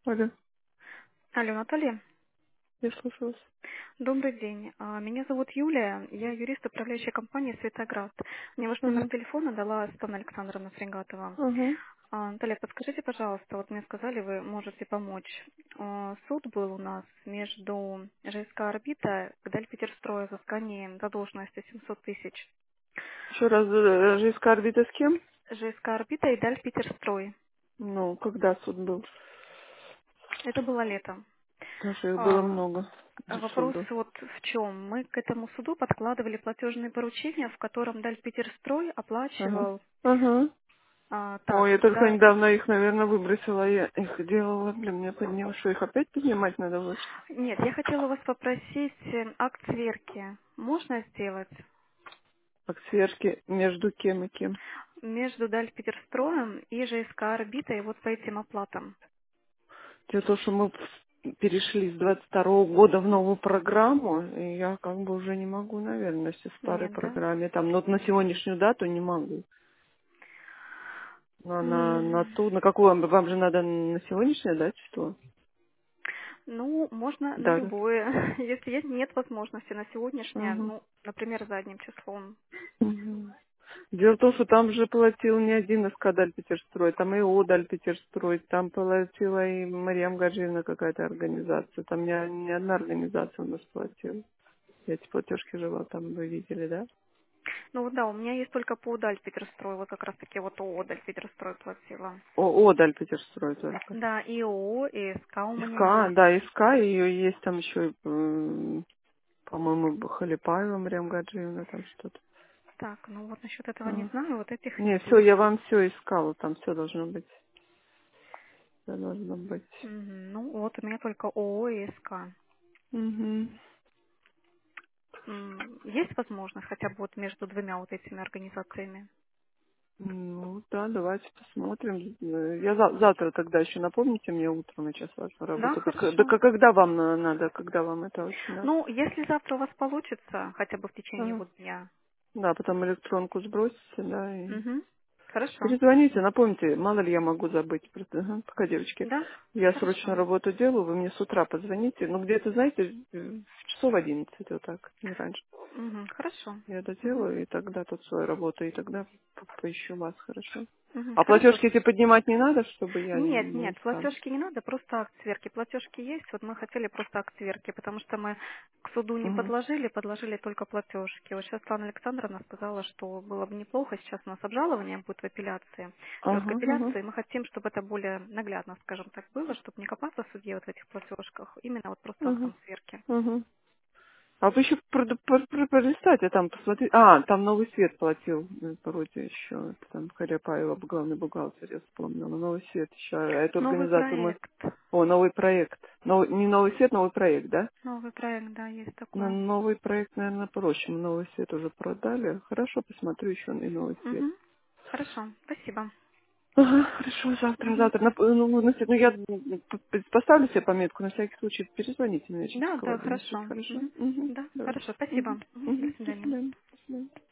Алло, Алло, Наталья. я слушаю вас. Добрый день. Меня зовут Юлия. Я юрист управляющей компании «Светоград». Мне ваш номер телефона дала Светлана Александровна Срегатова. Угу. Наталья, подскажите, пожалуйста, вот мне сказали, вы можете помочь. Суд был у нас между ЖСК «Орбита» и Дальпетерстрой взысканием задолженности 700 тысяч. Еще раз, жизнь орбита с кем? ЖСК «Орбита» и Дальпетерстрой. Ну, когда суд был? Это было летом. Даже их было А, много Вопрос судов. вот в чем. Мы к этому суду подкладывали платежные поручения, в котором Дальпетерстрой Ага. оплачивал. Ага. Ой, Так, я только да. недавно их, наверное, выбросила. Я их делала, блин, мне поднял, что их опять поднимать надо будет. Нет, я хотела вас попросить акт сверки. Можно сделать Как сверки между кем и кем. между Дальпетерстроем и ЖСК «Орбита» и вот по этим оплатам? Дело в том, что мы перешли с 22-го года в новую программу, и я как бы уже не могу, наверное, если в старой Нет, да? программе. Там, но вот на сегодняшнюю дату не могу. На М, ту, на какую вам же надо на сегодняшнее, да, число? Ну, можно на Да, да. любое. Если есть, нет возможности на сегодняшнее, Мгм. ну, например, задним числом. Мгм. Дело в том, что там же платил не один СК Дальпетерстрой, там и О Дальпетерстрой, там платила и Марьям Гаджиевна какая-то организация, там не одна организация у нас платила. Я эти платежки жила, там вы видели, да? Ну вот да, у меня есть только по Дальпетерстрой, вот как раз таки вот ООО Дальпетерстрой платила. О Дальпетерстрой только. Да, и ООО, и СК у меня СК, есть. да, СК, ее есть там еще, по-моему, Халипаева Марьям Гаджиевна, там что-то. Так, ну вот насчет этого не Ага. знаю, вот этих Не, нет. все, я вам все искала, там все должно быть. Все должно быть. Ну вот у меня только ООО и СК. Угу. Есть возможность хотя бы вот между двумя вот этими организациями? Ну, да, давайте посмотрим. Я завтра тогда еще напомните мне утром, я сейчас важно Да, работаю. хорошо. Когда вам надо, когда вам это очень надо? Ну, если завтра у вас получится, хотя бы в течение Ага. вот дня. Да, потом электронку сбросите, да, и Угу. Хорошо. перезвоните, напомните, мало ли я могу забыть. Просто, ага, пока, девочки, Да, я хорошо. срочно работу делаю, вы мне с утра позвоните, ну, где-то, знаете, в часов 11, вот так, не раньше. Хорошо. Я это Угу. делаю, и тогда тут свою работу, и тогда поищу вас, хорошо. А Хорошо. платежки эти поднимать не надо, чтобы я Нет, не нет, искала? платежки не надо, просто акт сверки. Платежки есть, вот мы хотели просто акт сверки, потому что мы к суду не Угу. подложили, подложили только платежки. Вот сейчас Анна Александровна сказала, что было бы неплохо, сейчас у нас обжалование будет в апелляции. И вот к Ага, ага, апелляции мы хотим, чтобы это более наглядно, скажем так, было, чтобы не копаться в суде вот в этих платежках, именно вот просто ага, актом сверки. ага. А вы еще пролистайте там, посмотрите. А, там Новый Свет платил, вроде еще. Это там Харяпаева, главный бухгалтер, я вспомнила. Новый Свет еще. А эту Новый организацию мы... проект. О, новый проект. Не Новый Свет, новый проект, да? Новый проект, да, есть На такой. новый проект, наверное, проще. Мы Новый Свет уже продали. Хорошо, посмотрю еще и Новый Свет. Хорошо, спасибо. Ага, хорошо, Мгм. завтра. Я поставлю себе пометку, на всякий случай перезвоните мне через Да, кого да, 11, хорошо. хорошо? Угу, Да, давайте. хорошо, Угу, спасибо. До угу, до свидания. свидания. До свидания.